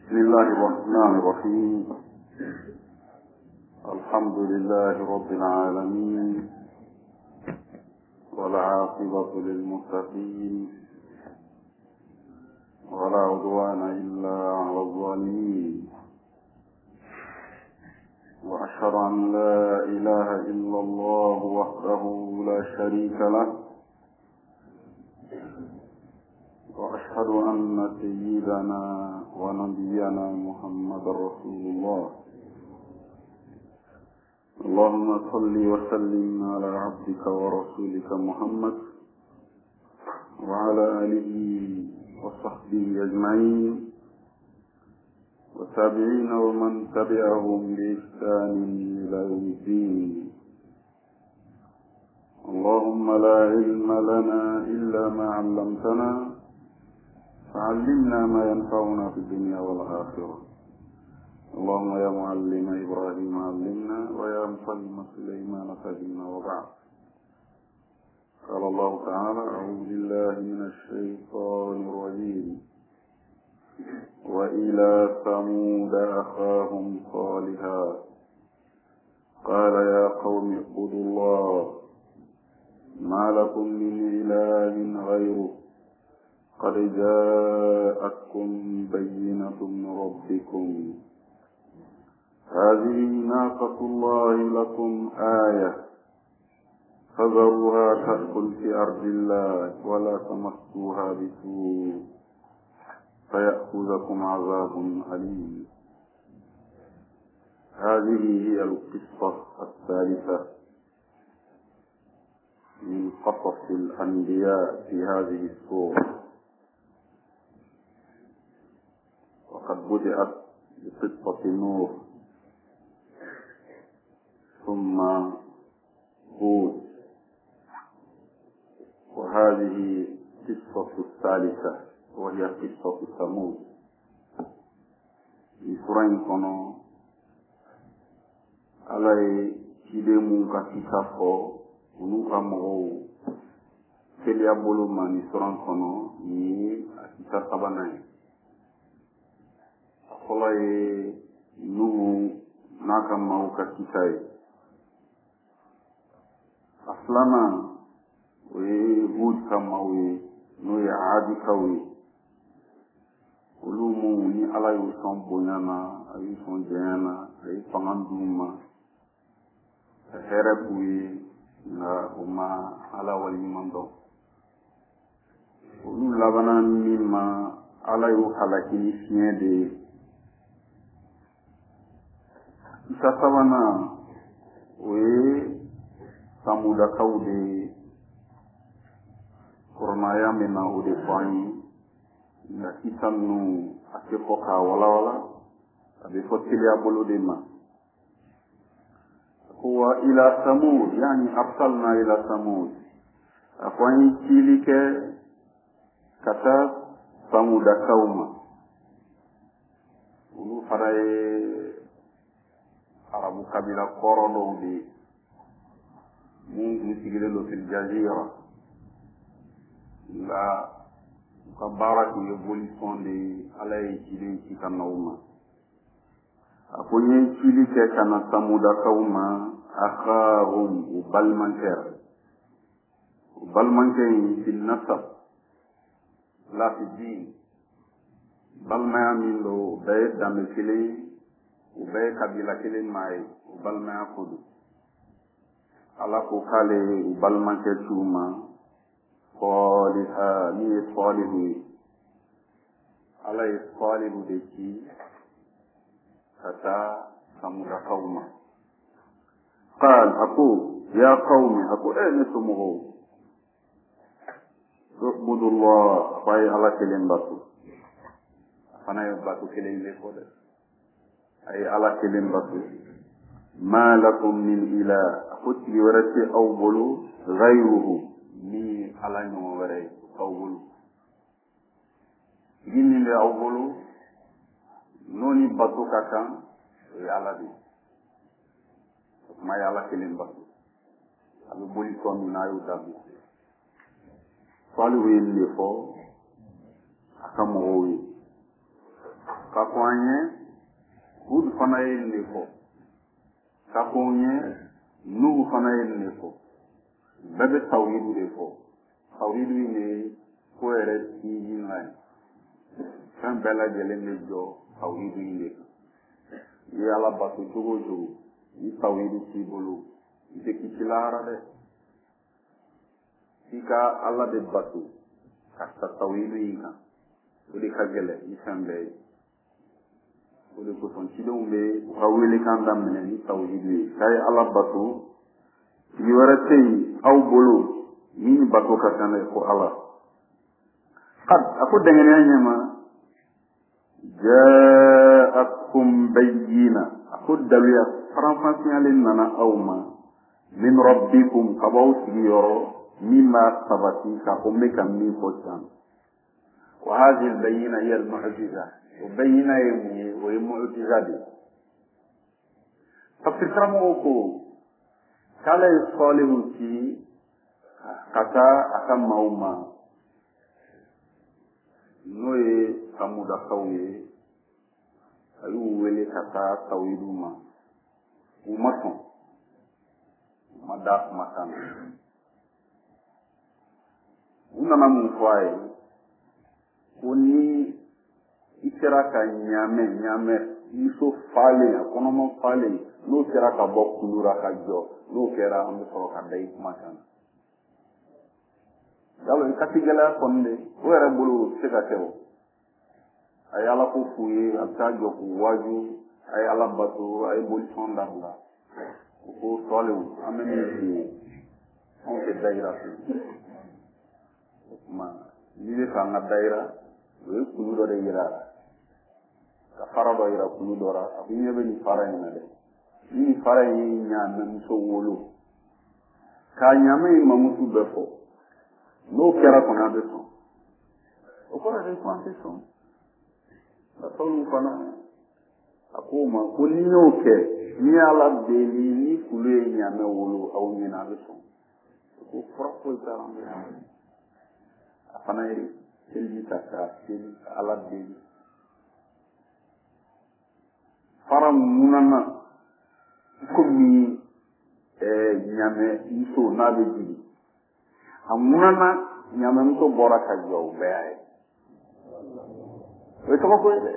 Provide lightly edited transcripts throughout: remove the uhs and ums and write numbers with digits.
بسم الله الرحمن الرحيم. الحمد لله رب العالمين، والعاقبة للمتقين، ولا عدوان إلا على الظالمين، وأشهد أن لا إله إلا الله وحده لا شريك له، وأشهد أن سيدنا ونبينا محمد رسول الله. اللهم صل وسلم على عبدك ورسولك محمد وعلى آله وصحبه أجمعين، والتابعين ومن تبعهم بإحسان إلى يوم الدين. اللهم لا علم لنا إلا ما علمتنا، فعلمنا ما ينفعنا في الدنيا والآخرة. اللهم يا معلم إبراهيم علمنا، ويا مفهم سليمان فهمنا. وبعد، قال الله تعالى: أعوذ بالله من الشيطان الرجيم. وإلى ثمود أخاهم صالحا قال يا قوم اعبدوا الله ما لكم من إله غيره قد جاءتكم بينة من ربكم هذه ناقة الله لكم آية فذروها تأكل في أرض الله ولا تمسوها بسوء فيأخذكم عذاب أليم. هذه هي القصة الثالثة من قصص الأنبياء في هذه السورة، وقد بدأت بقصة نوح، ثم هود، وهذه قصة الثالثة وهي قصة ثمود. يسرين كنو على كيدمو كتيسافو ونوكا مغو كليا بولو من يسرين كنو ني أكيسا سباناي أخلاي نوه ناكا مغو كتيساي أسلانا وهود كماوي نوي عادي كوي ولومو ني على يوسون بونانا يوسون جانا أي فاندوما هربوي نا هما على ولي مندو ولو لبنا مما على يوحلاكي سيدي إساسوانا وي samuda kaude kornaya mena ude fani na kisanu akefoka wala abe fotili abolo de ma huwa ila samud, yani arsalna ila samud afani kilike kata samuda kauma ulu faraye arabu kabila korodo de من يسجلوا في الجزيرة لا كبارك يقول صندي على يجري كنوما أقول يجري كنا ثمود كوما أخاهم وبالمنكر في النسب لا في الدين بل ما يعملوا بيت دم كلي وبيت قبيلة كلي معي وبل ما يأخذوا ala ko kale balmanke tuma qaliha ni qalihu ala qalihu de ki kata samuda qauma qal aku ya qaumi aku nisumuhu subudullah fa ala kelen batu fana batu kelen le ko de ay ala kelen batu ما لكم من إله أخذ ورثة أوبلو غيره مي على نووري أوبلو جيني لي أوبلو نوني باتو كاكا يالا دي ما يالا كلين باتو أبي بولي كون نايو دابي فالو اللي فو أكمل ka ko an ye Hud fana ye nin de fɔ ka ko n ye Nuhu fana ye nin de fɔ bɛɛ bɛ tawhidu de fɔ tawhidu in de ye ko yɛrɛ sinjinla ye fɛn bɛɛ lajɛlen bɛ jɔ tawhidu in de kan i ye Ala bato cogo o cogo ni tawhidu t'i bolo i tɛ kisi lahara dɛ i ka Ala de bato ka ta tawhidu in kan o de ka gɛlɛn ni fɛn bɛɛ ye o de kosɔn cidenw bɛ u ka welekan daminɛ ni tawhidu ye k'a ye Ala bato sigi wɛrɛ tɛ yen aw bolo min bato ka kan dɛ ko Ala a ko dɛngɛniya ɲɛma ja'akum bayyina a ko daluya faranfasiyalen nana aw ma min rabbikum ka b'aw sigiyɔrɔ min b'a sabati k'a fɔ n bɛ ka min fɔ sisan wa hadhihi al-bayyina hiya al-mu'jiza o bayyina ye mun ye o ye mu'jiza de ye tafsir karamɔgɔw ko k'ale ye sɔlihu ci ka taa a ka maaw ma n'o ye samudakaw ye a y'u wele ka taa tawhidu ma u ma sɔn u ma da kumakan na u nana mun fɔ a ye ko ni i sera ka ɲaamɛ muso falen a kɔnɔma falen n'o sera ka bɔ kulura ka jɔ n'o kɛra an bɛ sɔrɔ ka da i kumakan na yalo i kati gɛlɛya kɔni de o yɛrɛ bolo o tɛ se ka kɛ o a ye Ala ko f'u ye a bɛ taa jɔ k'u waaju a ye Ala bato a ye bolisɔn dabila o ko sɔliw an bɛ min f'i ye anw tɛ dayira fɛ o tuma n'i bɛ fɛ an ka dayira o ye kulu dɔ de yira a la ka fara dɔ yira kulu dɔ la a ko ɲɛ bɛ nin fara in na dɛ ni nin fara in ye ɲaamɛmuso wolo k'a ɲaamɛ in mamutu bɛɛ fɔ n'o kɛra kɔni a bɛ sɔn o kɔrɔ de ko an tɛ sɔn a tɔlu fana a ko ma ko ni y'o kɛ ni Ala deli ni kulu ye ɲaamɛ wolo aw ɲɛna a bɛ sɔn ko fura foyi t'a la an bɛ sɔn a fana ye seliji ta k'a seli ka Ala deli fara munana komi ɲaamɛ muso n'a bɛ jigin a munana ɲaamɛmuso bɔra ka jɔ o bɛɛ y'a ye o ye kabako ye dɛ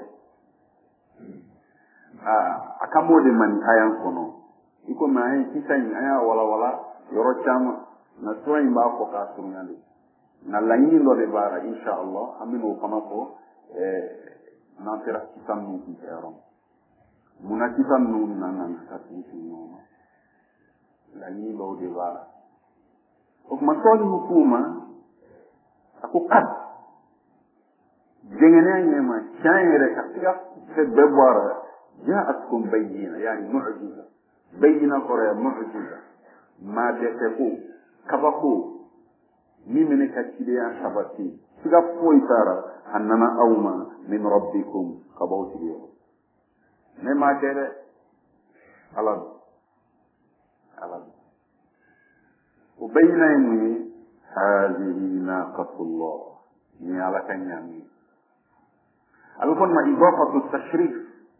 a kan b'o de ma nin aya kɔnɔ i komi an ye kisa in an y'a walawala yɔrɔ caman nka sura in b'a fɔ k'a surunya de nka laɲini dɔ de b'a la inshallah an bɛna o fana fɔ n'an sera kisa ninnu kun cɛ yɔrɔ munna kisa ninnu nana ka tugu ɲɔgɔn ma laɲini dɔw de b'a la o tuma sɔlihu k'u ma a ko kad dɛngɛniya ɲɛma tiɲɛ yɛrɛ ka se ka fɛn bɛɛ bɔ a la ja'atkum bayyina yani mu'jiza bayyina kɔrɔ ye mu'jiza maa dɛsɛ ko kabako min bɛ ne ka cidenya sabati siga foyi t'a la a nana aw ma min rabbikum ka b'aw sigiyɔrɔ ne m'a kɛ dɛ Ala don Ala don o bayyina ye mun ye hadhihi naqatullah ni Ala ka ɲaami a bɛ fɔ nin ma idafatu tashrif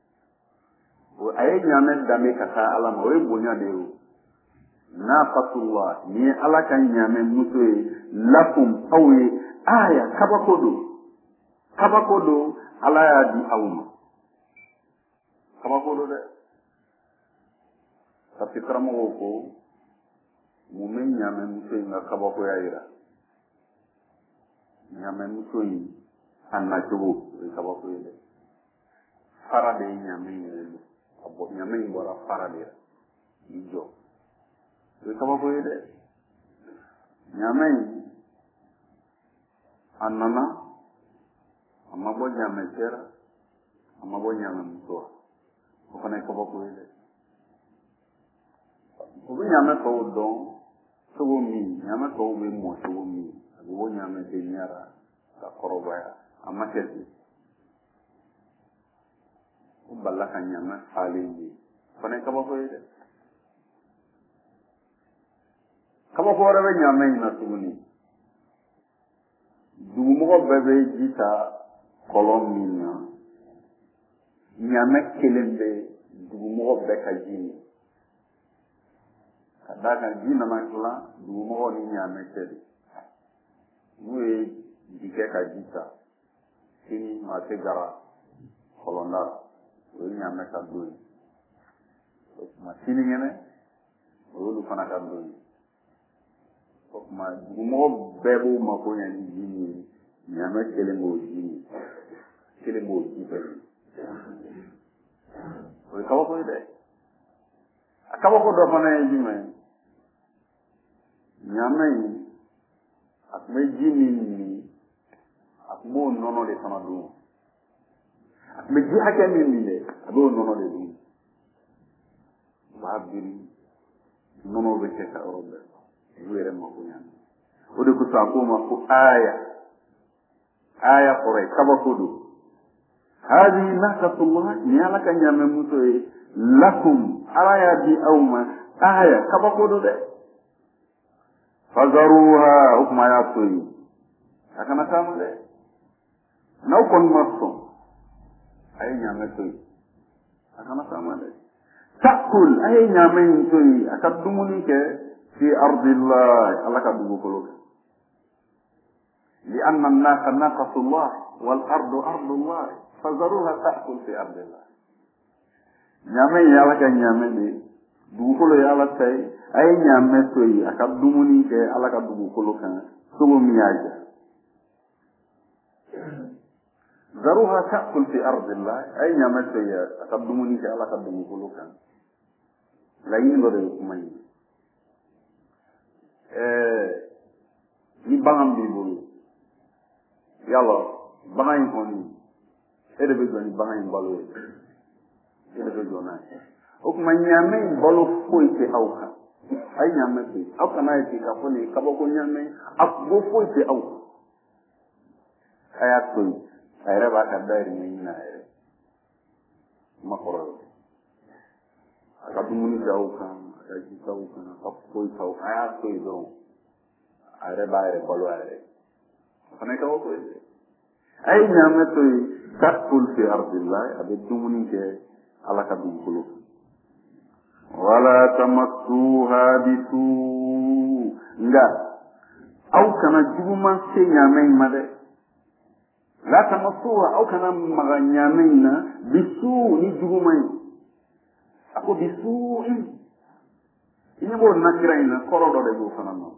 a ye ɲaamɛ danbe ka taa Ala ma o ye bonya de ye o naqatullah ni Ala ka ɲaamɛ muso ye lakum aw ye aya kabako don Ala y'a di aw ma kabako don dɛ parce que karamɔgɔw ko mun bɛ ɲaamɛ muso in ka kabakoya yira ɲaamɛ muso in a nacogo o ye kabako ye dɛ fara de ye ɲaamɛ in yɛrɛ don a bɔ ɲaamɛ in bɔra fara de la k'i jɔ o ye kabako ye dɛ ɲaamɛ in a nana a ma bɔ ɲaamɛ cɛ la a ma bɔ ɲaamɛ muso la o fana ye kabako ye dɛ o bɛ ɲaamɛ tɔw dɔn cogo min ɲaamɛ tɔw bɛ mɔ cogo min a bɛ bɔ ɲaamɛ deniya la ka kɔrɔbaya a ma kɛ ten o balila ka ɲaamɛ falen ye o fana ye kabako ye dɛ kabako wɛrɛ bɛ ɲaamɛ in na tuguni dugumɔgɔ bɛɛ bɛ ji ta kɔlɔn min na ɲaamɛ kelen bɛ dugumɔgɔ bɛɛ ka ji min ka d'a kan ji nana tila dugumɔgɔ ni ɲaamɛ cɛ de n'u ye ji kɛ ka ji ta sini maa tɛ gara kɔlɔnda o ye ɲaamɛ ka don ye o tuma sinikɛnɛ o y'olu fana ka don ye o tuma dugumɔgɔ bɛɛ b'o mako ɲɛ ni ji min ye ɲaamɛ kelen b'o ji min kelen b'o ji bɛɛ min o ye kabako ye dɛ a kabako dɔ fana ye jumɛn ɲaamɛ in a tun bɛ ji min min a tun b'o nɔnɔ de fana dun a tun bɛ ji hakɛ min min dɛ a b'o nɔnɔ de dun u b'a biri nɔnɔ bɛ kɛ ka yɔrɔ bɛɛ olu yɛrɛ mako ɲaamɛ o de kosɔn a k'o ma ko aya kɔrɔ ye kabako don hadi nakatullah ni ala ka ɲaamɛ muso ye lakum ala y'a di aw ma aya kabako don dɛ fazaruha o kuma y'a to yen a kana taama dɛ n'aw kɔni ma sɔn a ye ɲaamɛ to yen a kana taama dɛ takul a ye ɲaamɛ in to yen a ka dumuni kɛ fi ardillah ala ka dugukolo kan lianna annasa naqatullah wal ardu ardullah fazaruha takul fi ardillah ɲaamɛ ye ala ka ɲaamɛ de dugukolo ye ala ta ye a ye ɲaamɛ to yen a ka dumuni kɛ ala ka dugukolo kan cogo min y'a ja zaruha ta'kul fi ardillah a ye ɲaamɛ to yen a ka dumuni kɛ ala ka dugukolo kan laɲini dɔ de ye kuma ye ni bagan b'i bolo yala bagan in kɔni e de bɛ jɔ ni bagan in balo ye e de bɛ jɔ n'a ye o tuma ɲaamɛ in balo foyi tɛ aw kan a ye ɲaamɛ to yen aw kana ye ten k'a fɔ nin ye kabako ɲaamɛ a kungo foyi tɛ aw kan a y'a to yen a yɛrɛ b'a ka dayirimɛ ɲini a yɛrɛ kuma kɔrɔ ye a ka dumuni kɛ aw kan a ka ji kɛ aw kan a ka foyi kɛ aw kan a y'a to yen dɔrɔn a yɛrɛ b'a yɛrɛ balo a yɛrɛ o fana ye kabako ye dɛ a ye ɲaamɛ to yen takul fi ardillah a bɛ dumuni kɛ ala ka dugukolo kan wala tamassuha bisu nga aw kana juguman se ɲaamɛ in ma dɛ la tamassuha aw kana maga ɲaamɛ in na bisu ni juguman ye a ko bisu i ɲɛ b'o nakira in na kɔrɔ dɔ de b'o fana ma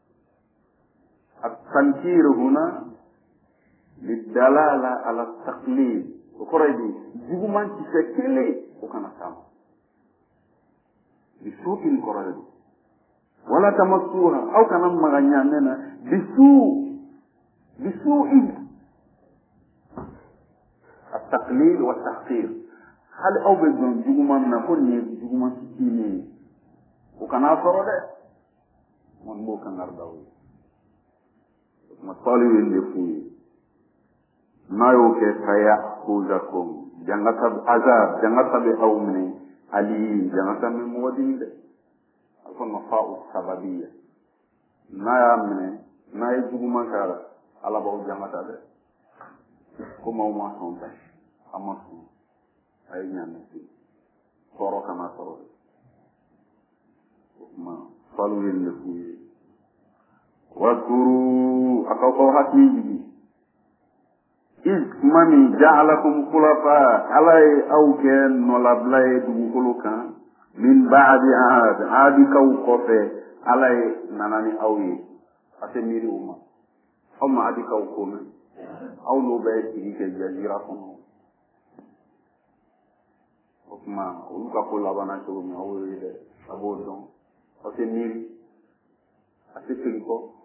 التنكير هنا للدلالة على التقليد وقرأي جومان تشكيلي وكان سامع بسوء قرأي ولا تمسوها أو كان مغنياننا بسوء التقليد والتحقير هل أو بزن جومان نقول جومان تشكيلي وكان أصر ده من بو كان أردوي masali wende fuyi mayo ke saya kuzakum jangata azab jangata be awmini ali jangata me modi de akon mafa'u sababiyya na ya mine na yi juguma kala ala ba jangata de ko ma ma son ta amasu ay nyame ci toro kama toro ma salu wende fuyi واذكروا أقوى حكيمه إذ مامي جعلكم خلفاء علي أو كان نلبلاي دمكلوكا من بعد عاد كوكوفي علي ناناني أوي أسميري أما أما عاد كوكومي أو لو بيتي كجزيرة كنو أكما أولوكا كولا بانا شومي أوي أبو دون أسميري أسميري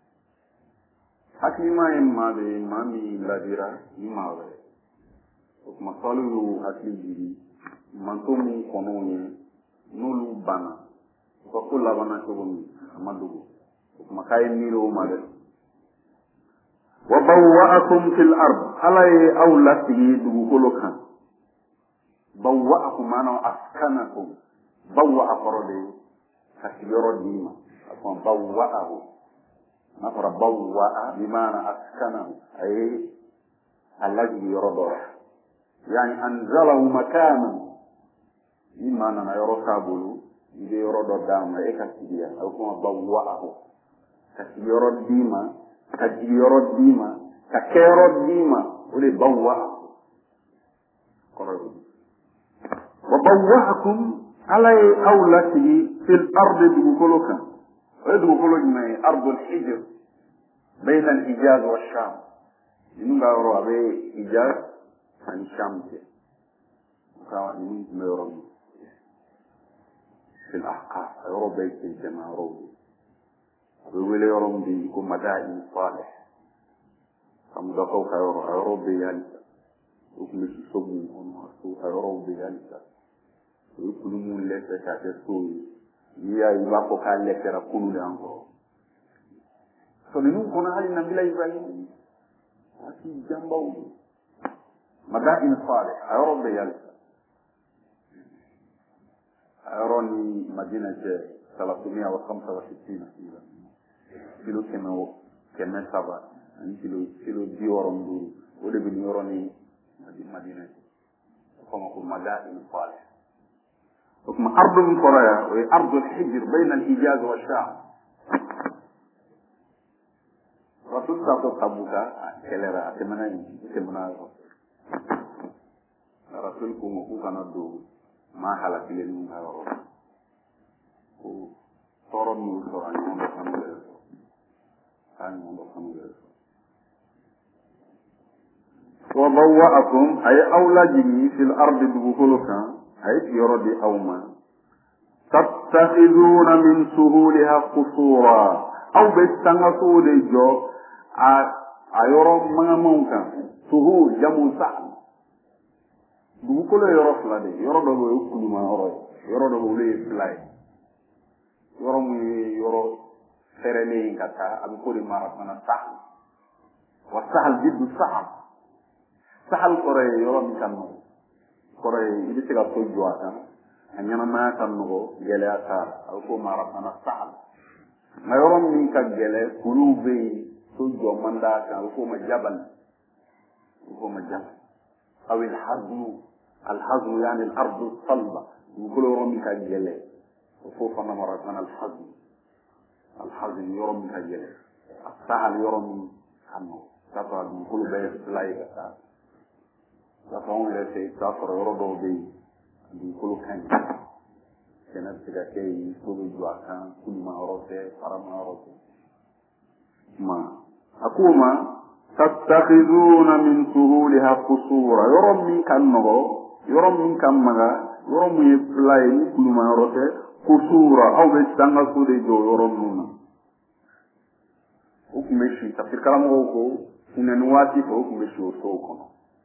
hakima ye maa de ye maa min ladira ni maa wɛrɛ o tuma sɔli y'o hakili jigi manto min kɔnɔw ye n'olu banna u ka ko labanna cogo min a ma dogo o tuma k'a ye miiri o ma dɛ wa bawwa'akum fil ard ala ye aw lasigi dugukolo kan bawwa'akum maanaam askanakum bawwa'a kɔrɔ de ka sigiyɔrɔ d'i ma a fɔ bawwa'ahu نفر بوّأ بمعنى أسكنه أي الذي يرضى يعني أنزله مكانا إما أن يرى سابولو إذا يرى دام إكاسيبيا أو كما بواه كسيرو ديما كجيرو ديما ككيرو ديما ولي بواه قرر وبوأكم على أولته في الأرض بمكولوكا ويدمكولوك من أرض الحجر بين الحجاز والشام ينونغا يورو أبي حجاز عن الشام وكاوا ينونغا يورو في الأحقاف يورو بيت الجماعة يورو ويولي يورو بيكو مدائن صالح فمدقوك يورو بيالك وكمشي صبو ونواسو يورو بيالك ويكلمون لك كاتسوي يا يبقى كان لك ركون لانكو فننون كنا علي نبيل إبراهيم أكي جنبه مدائن صالح يورو بيالك يوروني مدينة 365 كيلو كما سبا كيلو دي ورندو ودبن يوروني مدينة كما كل مدائن صالح وكما أرض من قرية وهي أرض الحجر بين الحجاز والشام رسول الله تبوكا كلرا كمنا رسولكم وكوكا ندو ما حلق لنهم هارو صورم يوصر عن يوم وبوأكم أي أولادي في الأرض بغفلكا أي يردي أوما تتخذون من سهولها قصورا أو بيستنغسوا لجو أيرو مغمونكا سهول جمو سعب بغفلة يرو فلادي يرو دبو يكل ما يرو دبو لي فلاي يرو فرمين كتا أبو كوري مارسنا سعب وسهل جد سهل قرأي يرو مكانو قرأي إذا تيجا توجواتا أنينا ما تنغو جلي أثار أو كو مارسنا سهل ما يرو منك جلي قلوبي توجو منداكا أو كو مجبل أو الحزم يعني الأرض الصلبة وكل يرو منك جلي وفوفنا مرسنا الحزم يرو منك جلي السهل يرو منك عنه تطلع من كل بيت لايك تطلعون إلى شيء تأثر يردو بي كل كان كانت تكاكي يسوب الجواكا كل ما أرسي فرما أرسي ما أقوما تتخذون من سهولها قصورا يرم من كنغو يرم من كمغا يرم يفلاي كل ما أرسي قصورا أو بيستنغسو دي جو يرمون ukumeshi tafsir kalamu huko unanuati kwa ukumeshi usoko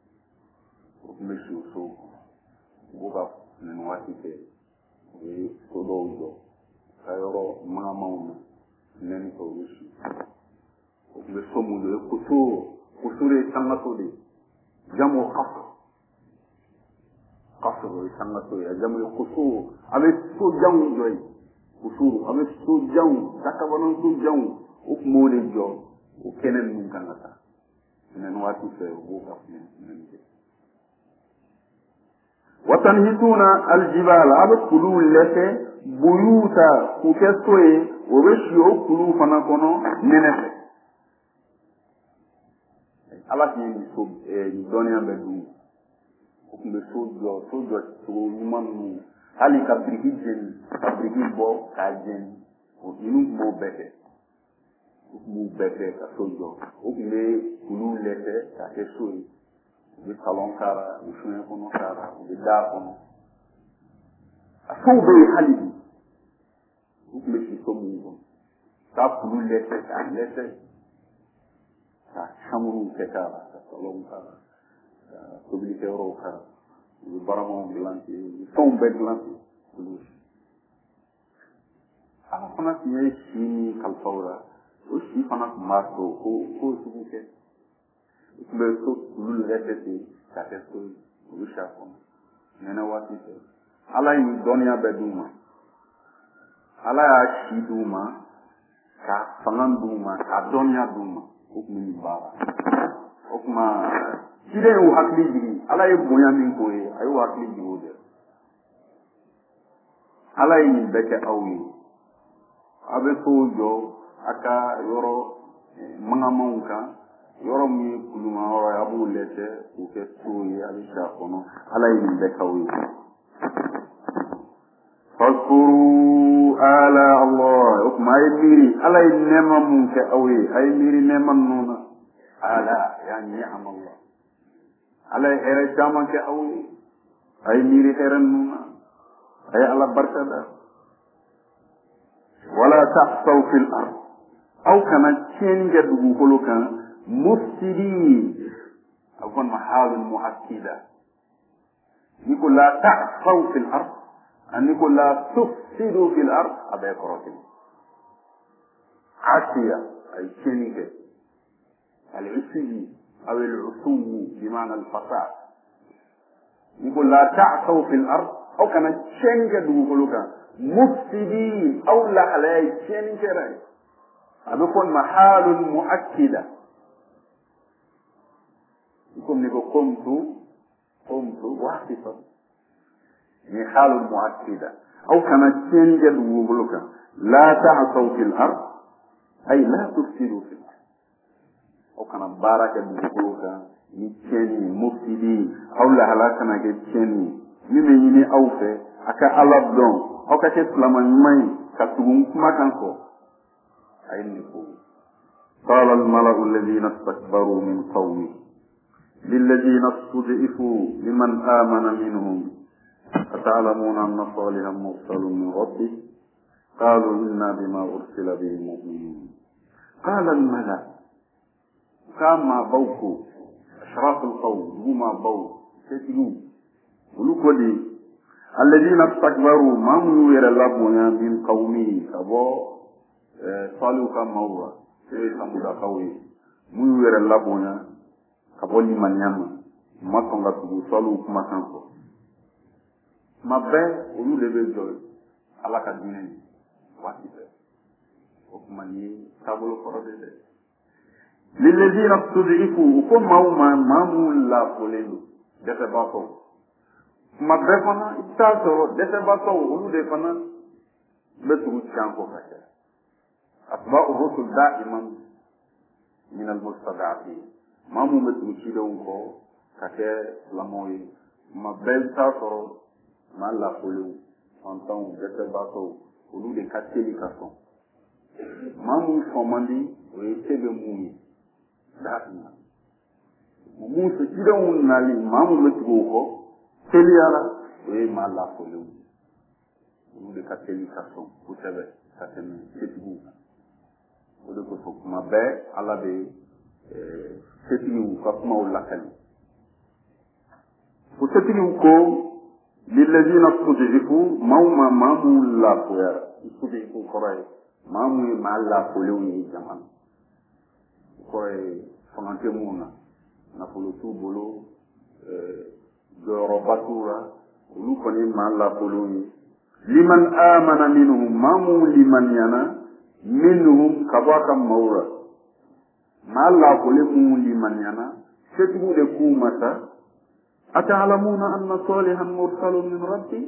buka unanuati ke todo udo sayoro mama una nani ko ushi ukumeso mundo kusure sangatodi jamu qasr sangatodi jamu kusur avec so jamu joy kusuru avec so jamu takabanon so jamu ukmole jo ukenen mun kanata nen wati fe buka nen watanhituna aljibala abkulu leke buyuta kukesoe obeshio kulu fana kono nenefe ala ni so donia bedu ukumbe sojo so humanu hali kabrigi bo kajen o inu mo bete mu bete ka sojo ukme kulu lete ka kesoi bi salon kara bi shune kono kara bi da kono aso be halibi ukme si somu ka kulu lete ka samuru ke kara ka salon kara public euro kara bi baramo blanchi son be blanchi kulu ala fana tiye shi kalfaura aussi pendant marteau au subuke le so lul répété ça fait que le chafon nena wati ala yi donia beduma ala ya shiduma ka fanganduma ka donia duma okumi bara okuma sire o hakli digi ala ye bonya min ko ye a ye hakili jigi o de ala ye nin bɛɛ kɛ aw ye a bɛ so jɔ a ka yɔrɔ mangamanw kan yɔrɔ min ye kuluma yɔrɔ ye a b'o lɛtɛ k'o kɛ so ye a bɛ si a kɔnɔ ala ye nin bɛɛ kɛ aw ye فاذكروا آلاء الله وكما يميري ألا ينما منك أوي أي ميري نما نونا آلاء يعني نعم الله ألا يهرى جامك أوي أي ميري هرى نونا أي على بركة ولا تحصوا في الأرض أو كما تشينجد بقولك مفسدين أو كان محال مؤكدة يقول لا تحصوا في الأرض أن يقول لا تفسدوا في الأرض هذا يقرأ عشية أي شنكة العشي أو العصو بمعنى الفساد يقول لا تعصوا في الأرض أو كما شنكة يقولك مفسدين أو لا على شنكة هذا يكون محال مؤكدة يكون نقول قمت واحدة حال مؤكدة أو كما تنجد وبلوكا لا تعصوا في الأرض أي لا تفسدوا في الأرض أو كما بارك وبلوكا يتشني مفسدين أو لا هلاكنا يتشني يميني أو في أكا ألابدون أو كتسلم يمين كتبون كما كانكو أي نقول قال الملأ الذين استكبروا من قومه للذين استضعفوا لمن آمن منهم أتعلمون أن صالحا مرسل من ربه قالوا إنا بما أرسل به مؤمنون قال الملأ كما بوكو أشراف القوم هما بوك تتلو ولكودي الذين استكبروا ما يوير الله من قومه أبو صالح كمورا سمودا قوي يوير الله أبو لمن يما ما تنغتو صالح كما كانكو ma bɛ olu de bɛ jɔ ala ka diinɛ ye waati bɛɛ o kuma ni taabolo kɔrɔ de dɛ lilladina stud'ifu ko maa minnu laafolen don dɛsɛbaatɔw kuma bɛɛ fana i bɛ taa sɔrɔ dɛsɛbaatɔw olu de fana bɛ tugu can kɔ ka kɛ atba'u rusul da'iman min al-mustada'afin maa minnu bɛ tugu cidenw kɔ ka kɛ silamɛw ye kuma bɛɛ i bɛ taa sɔrɔ maa laafolenw fantanw dɛsɛbaatɔw olu de ka teli ka sɔn maa minnu sɔn man di o ye se bɛ mun ye da'iman mun fɛ cidenw nali maa minnu bɛ tugu o kɔ teliyara o ye maa laafolenw olu de ka teli ka sɔn kosɛbɛ ka tɛmɛ setigiw kan o de kosɔn kuma bɛɛ ala bɛ setigiw ka kumaw lakali o setigiw ko lilladina stud'ifu maamu laafoyara stud'ifu kɔrɔ ye maa mun ye maa laafolenw ye jamana o kɔrɔ ye fanga tɛ mun na nafolo t'u bolo jɔyɔrɔba t'u la olu kɔni ye maa laafolenw ye liman amana minhum maa mun limaniyana minhum ka bɔ a ka maaw la maa laafolen mun limaniyana setigiw de k'u ma sa أتعلمون أن صالحا مرسل من ربي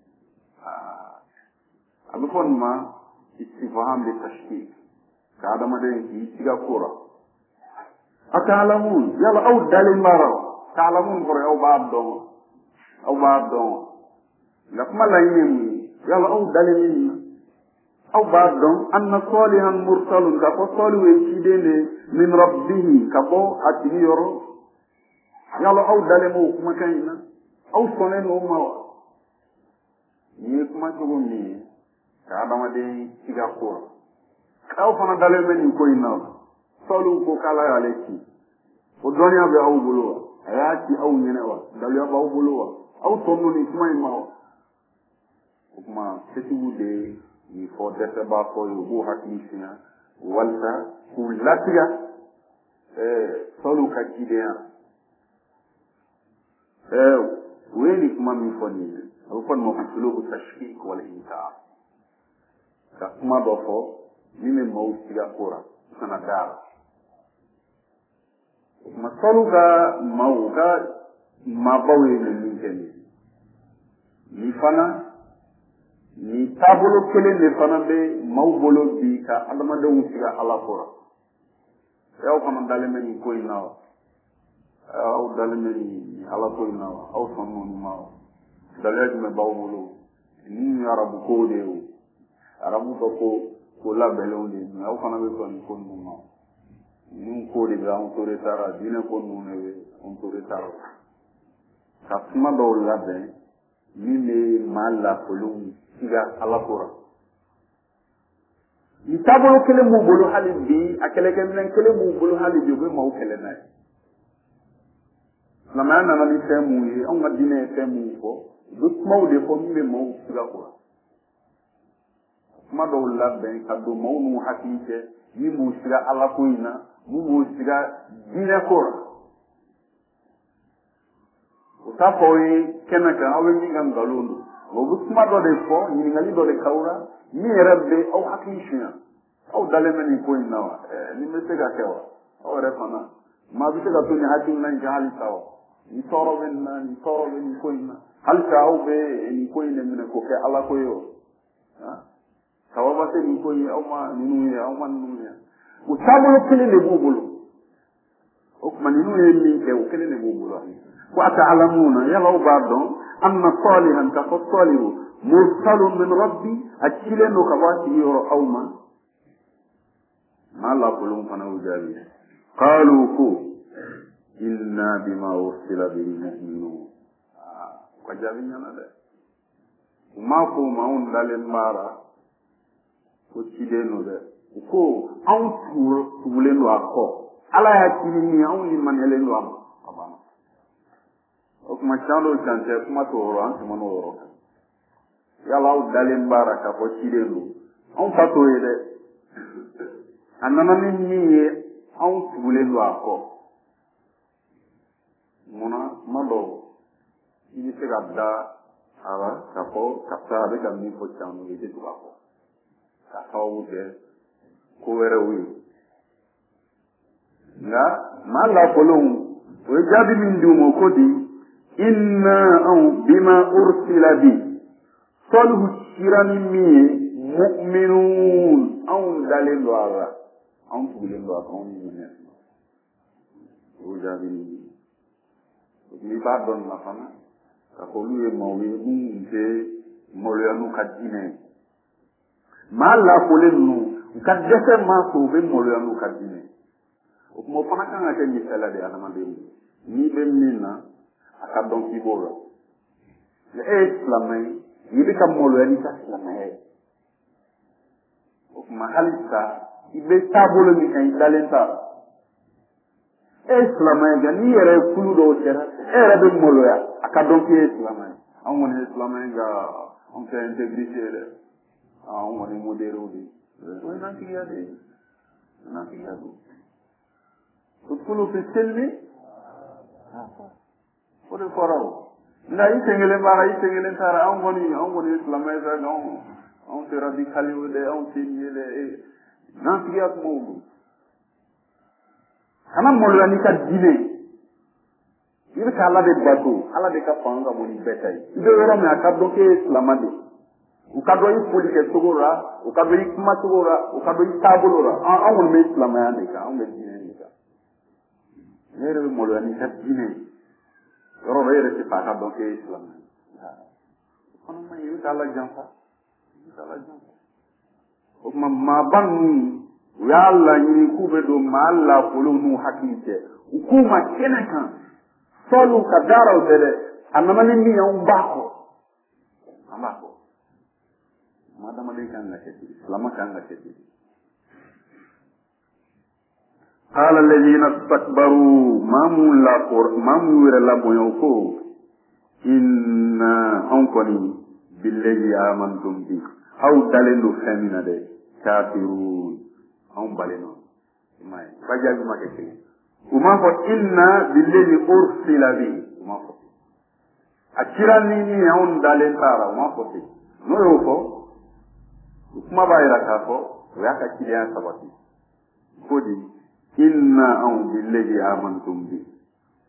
أبقون ما استفهام للتشكيك كعدم دين يتيغا كورا أتعلمون يلا أو دالي مارو تعلمون قرأ أو بعض دون لكما لا يمي يلا أو دالي أو بعض دون أن صالحا مرسل كفو صالح يتيدين من ربه كفو أتيغيرو yalo aw dale mo kuma kan na aw sonen o ma ni kuma jogo ni ka adama de tiga ko aw fana dale men ko ina solu ko kala ya leki o donya be aw bolo aya ti aw nyene wa dale ba aw bolo wa aw tonu ni kuma ima wa kuma setigu de ni fo dese ba ko yo bo hakni sina walta ku latiga solu ka jidea وين كما من فني أو فن مفصلو بالتشكيك والإنكار كما بفو من موت يقرأ سنة دار مصلو كا موكا ma baw ye min kɛ ni fana ni taabolo kelen de fana bɛ maaw bolo bi ka adamadenw siga ala kɔrɔ y'aw fana dalen bɛ nin ko in na wa aw dalen bɛ nin ala ko in na wa aw sɔnn'o ma wa daliya jumɛn b'aw bolo ni ye arabu kow de ye o arabu ka ko labɛnlenw de ye aw fana bɛ sɔn nin ko ninnu ma nin ko de bɛ an to de taara diinɛ ko ninnu de bɛ an to de taara ka kuma dɔw labɛn min bɛ maa lakolenw siga ala kɔrɔ ni taabolo kelen b'u bolo hali bi a kɛlɛkɛminɛn kelen b'u bolo hali bi u bɛ maaw kɛlɛ n'a ye silamɛya nana ni fɛn mun ye anw ka diinɛ ye fɛn mun fɔ u bɛ kumaw de fɔ min bɛ maaw siga kɔrɔ kuma dɔw labɛn ka don maaw n'u hakili cɛ min b'u siga ala ko in na min b'u siga diinɛ ko la o t'a fɔ aw ye kɛnɛ kan aw bɛ min ka nkalon don o bɛ kuma dɔ de fɔ ɲininkali dɔ de k'aw la min yɛrɛ bɛ aw hakili suɲɛ aw dalen bɛ nin ko in na wa nin bɛ se ka kɛ wa aw yɛrɛ fana maa bɛ se ka to nin hakilina in kan hali sa wa nin tɔɔrɔ bɛ nin na nin tɔɔrɔ bɛ nin ko in na halisa aw bɛ nin ko in de minɛ k'o kɛ ala ko ye o sababa tɛ nin ko ye aw ma ninnu ye aw ma ninnu ye o taabolo kelen de b'u bolo o tuma ninnu ye min kɛ o kelen de b'u bolo ko ata'lamuna yala aw b'a dɔn anna salihan ka fɔ salihu mursalun min rabbi a cilen don ka bɔ a tigi yɔrɔ aw ma maa lakolonw fana y'u jaabi qalu ko inna bima ursila bihi mu'minun u ka jaabi ɲɛna dɛ u m'a fɔ ma anw dalen baara ko ciden don dɛ u ko anw tugulen don a kɔ ala y'a cili min ye anw limaniyalen don a ma a banna o kuma can dɔw can tɛ kuma t'o yɔrɔ an tɛmɛna o yɔrɔ kan yala aw dalen baara k'a fɔ ciden don anw ta t'o ye dɛ a nana ni min ye anw tugulen don a kɔ munna kuma dɔw i bɛ se ka da a la k'a fɔ karisa a bɛ ka min fɔ can i tɛ tugu a kɔ k'a sababu kɛ ko wɛrɛw ye nka maa lakolenw o ye jaabi min di u ma ko di inna anw bima ursila bi sɔlihu sira ni min ye mu'minun anw dalen don a la anw tugulen don a kan anw ni minɛ o jaabi min di n'i b'a dɔn na fana k'a fɔ olu ye maaw ye minnu tɛ maloya n'u ka diinɛ ye maa lakolen ninnu u ka dɛsɛ maa sɔrɔ u bɛ maloya n'u ka diinɛ ye o kuma o fana kan ka kɛ misaliya de ye adamaden ma n'i bɛ min na a ka dɔn k'i b'o la e ye silamɛ ye i bɛ ka maloya n'i ka silamɛya ye o kuma halisa i bɛ taabolo min kan i dalen t'a la e ye silamɛ ye nka n'i yɛrɛ ye kulu dɔw kɛra e yɛrɛ bɛ maloya a ka dɔn k'i ye silamɛ ye anw kɔni ye silamɛ ye nka anw tɛ intégrité ye dɛ anw kɔni modérés de o ye nantigiya de ye nantigiya don kulu fi silmi o de fɔra o nka i sen kelen baara i sen kelen taara anw kɔni ye silamɛ ye sa anw tɛ radicale ye dɛ anw tɛ nin ye dɛ nantigiya kumaw don kana maloya n'i ka diinɛ i bɛ ka ala de bato ala de ka fanga ka bon ni bɛɛ ta ye i bɛ yɔrɔ min a ka dɔn k'e ye silamɛ de u ka dɔn i foli kɛ cogo la u ka dɔn i kuma cogo la u ka dɔn i taabolo la anw kɔni bɛ silamɛya de kan anw bɛ diinɛ de kan ne yɛrɛ bɛ maloya n'i ka diinɛ ye yɔrɔ dɔ e yɛrɛ tɛ fɛ a ka dɔn k'e ye silamɛ ye o fana man ɲi i bɛ k'a lajanfa o tuma maaba ninnu u y'a laɲini k'u bɛ don maa lakolenw n'u hakili cɛ u k'u ma kɛnɛ kan sɔlu ka daaraw tɛ dɛ a nana ni min ye anw b'a kɔ an b'a kɔ maa adamaden kan ka kɛ ten silamɛ kan ka kɛ ten قال الذين استكبروا ما مور لبويوكو إنا أنكني بالذي آمنتم به أو دلنو فمنا ده كافرون أم بلنو ما فجأة ما كتير وما فو إنا بالذي أرسل به وما فو أكيراني أون دلن تارا وما فو تي نو يوفو وما بايرا كافو وياك كيريان سباتي كودي inna an billahi amantum bi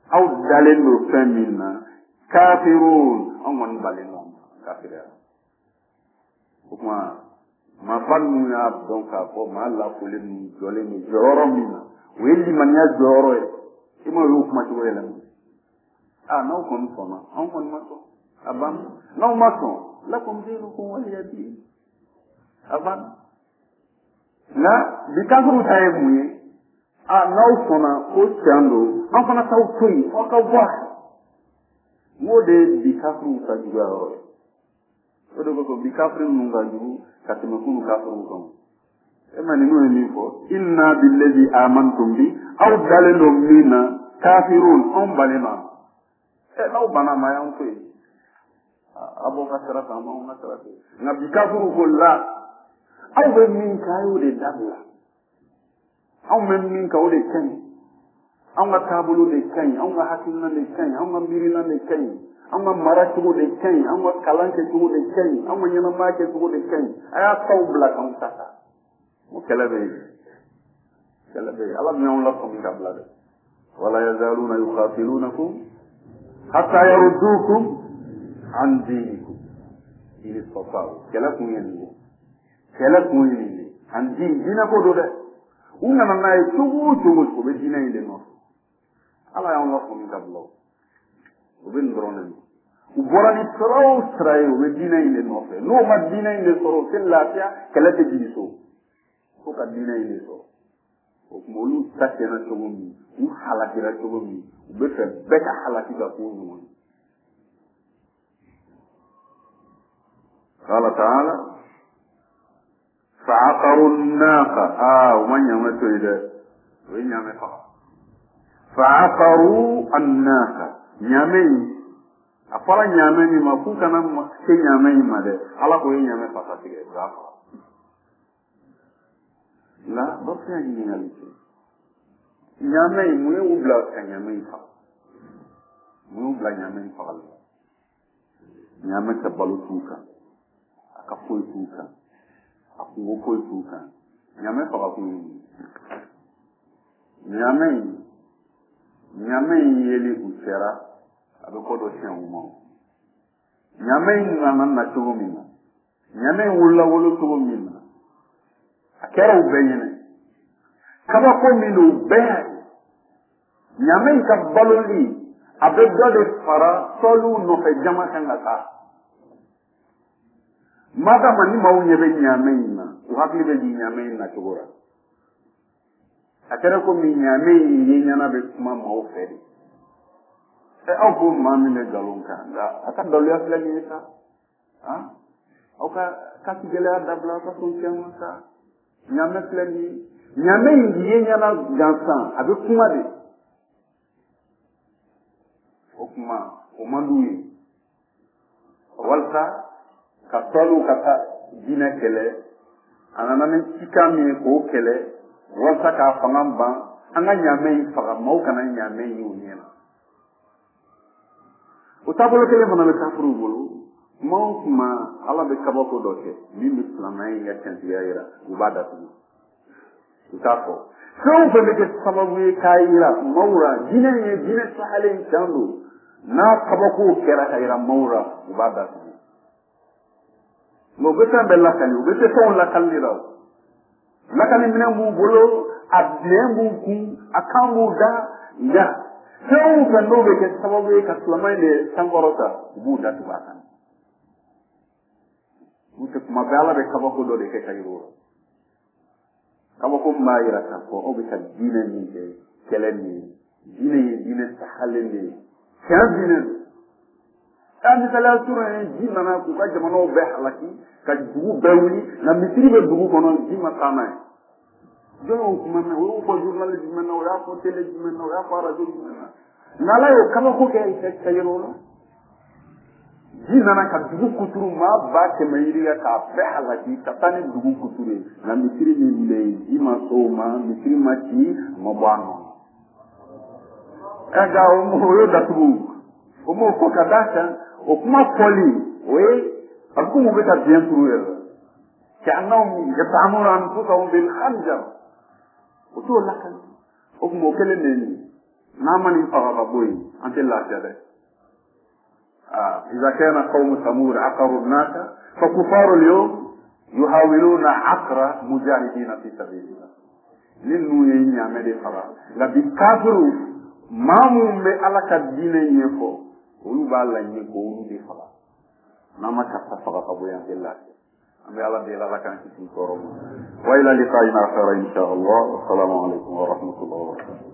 aw dalen do fɛn min na kafirun an kɔni balen do kafiriya o kuma maafa ninnu y'a dɔn k'a fɔ maa lafolen ninnu jɔlen do jɔyɔrɔ min na o ye limaniya jɔyɔrɔ ye i ma y'o kuma cogo yɛlɛma n'aw kɔni sɔnna anw kɔni ma sɔn a ban n'aw ma sɔn lakum diinukum waliya diin a ban nka bi kafiriw ta ye mun ye n'aw sɔnna ko tiɲɛ don an fana t'aw to yen aw ka bɔ n k'o de ye bi kafiriw ka juguya yɔrɔ ye o de kosɔn bi kafiri ninnu ka jugu ka tɛmɛ kunu kafiriw kan e ma ninnu ye min fɔ inna billazi amantum bi aw dalen don min na kafirun anw balen ma n'aw banna ma y'anw to yen a b'aw ka sira kan anw ka sira fɛ nka bi kafiriw ko la aw bɛ min kɛ a y'o de dabila anw bɛ min kɛ o de ka ɲi anw ka taabolo de ka ɲi anw ka hakilina de ka ɲi anw ka miirina de ka ɲi anw ka mara cogo de ka ɲi anw ka kalan kɛcogo de ka ɲi anw ka ɲɛnamaya kɛcogo de ka ɲi a y'a taw bila k'anw ta ta o kɛlɛ bɛ yen kɛlɛ bɛ yen ala bɛ y'anw lasɔmi ka bila dɛ wala yazaluna yuqatilunakum hatta yaruddukum an dinikum in istata'u kɛlɛ kun ye nin ye kɛlɛ kun ye nin ye an din diinɛ ko don dɛ u nana n'a ye cogo o cogo o bɛ diinɛ in de nɔfɛ ala y'anw lasɔmi ka bila o bɛ nin dɔrɔn de ma u bɔra ni sira o sira ye u bɛ diinɛ in de nɔfɛ n'o ma diinɛ in de sɔrɔ o tɛ lafiya kɛlɛ tɛ jigin so fo ka diinɛ in de sɔrɔ o tuma olu ta kɛra cogo min u halakira cogo min u bɛ fɛ bɛɛ ka halaki ka k'u ɲɔgɔn ye قال تعالى فعقروا الناقة ومن يمتو إذا وين يمتو فعقروا الناقة يمين أفلا يمين ما فوكنا كي يمين ما ده على كوي يمين فتاتي إبراهيم لا بس يعني ياليسي يمين مو يوبلا يمين فا مو يوبلا يمين فا يمين تبالو توكا ka foyi t'u kan a kungo foyi t'u kan ɲamɛ faga kun ye ɲamɛ in yeli u sera a bɛ ko dɔ tiɲɛ u ma ɲamɛ in nana na cogo min na ɲamɛ in wolola wolo cogo min na a kɛra u bɛɛ ɲɛnɛ kabako min don u bɛɛ ɲamɛ in ka baloli a bɛ dɔ de fara tɔliw nɔfɛ jama kan ka taa madama ni maaw ɲɛ bɛ ɲaamɛ in na u hakili bɛ jigin ɲaamɛ in na cogo la a kɛra komi ɲaamɛ in ye ɲana bɛ kuma maaw fɛ de aw ko maa min bɛ nkalon kan nka a ka daluya filɛ nin ye sa aw ka kasi gɛlɛya dabila aw ka sɔn fɛn ma sa ɲaamɛ filɛ nin ye ɲaamɛ in ye ɲana gansan a bɛ kuma de o kuma o man d'u ye walasa ka tɔliw ka taa diinɛ kɛlɛ a nana ni cikan min ye k'o kɛlɛ walasa k'a fanga ban an ka ɲaamɛ in faga maaw kana ɲaamɛ in ye u ɲɛ na o taabolo kelen fana bɛ kafiriw bolo tuma o tuma ala bɛ kabako dɔ kɛ min bɛ silamɛya in ka cɛntigiya jira u b'a datugu u t'a fɔ fɛn o fɛn bɛ kɛ sababu ye k'a jira maaw la diinɛ in ye diinɛ sahalen tiɲɛ don n'a kabakow kɛra ka jira maaw la u b'a datugu nka u bɛ fɛn bɛɛ lakali u bɛ se fɛnw lakali la lakali minɛn b'u bolo a bilen b'u kun a kan b'u da nka fɛn o fɛn n'o bɛ kɛ sababu ye ka silamɛ de sankɔrɔta u b'u datugu a kan u tɛ kuma bɛɛ ala bɛ kabako dɔ de kɛ ka yir'u la kabako min b'a jira k'a fɔ aw bɛ ka diinɛ min kɛ kɛlɛ min ye diinɛ ye diinɛ sahalen de ye tiɲɛ diinɛ don misaliya surun ye ji nana k'u ka jamanaw bɛɛ halaki ka dugu bɛɛ wuli nka misiri bɛ dugu kɔnɔ ji ma taa n'a ye jɔn y'o kuma mɛn o y'o fɔ journal jumɛn na o y'a fɔ télé jumɛn na o y'a fɔ radio jumɛn na nka ala y'o kabako kɛ ka yɛlɛ o la ji nana ka dugu kuturu maa 100,000 yiriya k'a bɛɛ halaki ka taa ni dugu kuturu ye nka misiri min bɛ yen ji ma so o ma misiri ma ci a ma bɔ a nɔ nka o y'o datugu o m'o fɔ ka d'a kan o kuma fɔli o ye a bɛ komi u bɛ ka biɲɛ turu yɛrɛ كأنهم يطعمون أنفسهم بالخنجر o t'o lakali o tuma o kelen de ye namani faga boy ante la jade إذا كان قوم ثمود عقروا الناس فكفار اليوم يحاولون عقر مجاهدين في سبيل الله لنو ينعمل فرا لا بكافروا ما مم على كدين يفو ويبالا يكون بفرا نما كفر قبويا بالله أمي الله بيلا لكان كتير كرم وإلى لقائنا آخر إن شاء الله والسلام عليكم ورحمة الله وبركاته